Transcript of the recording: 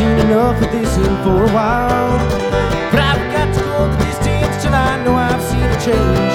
seen enough of this in for a while. But I've got to go the distance till I know I've seen a change.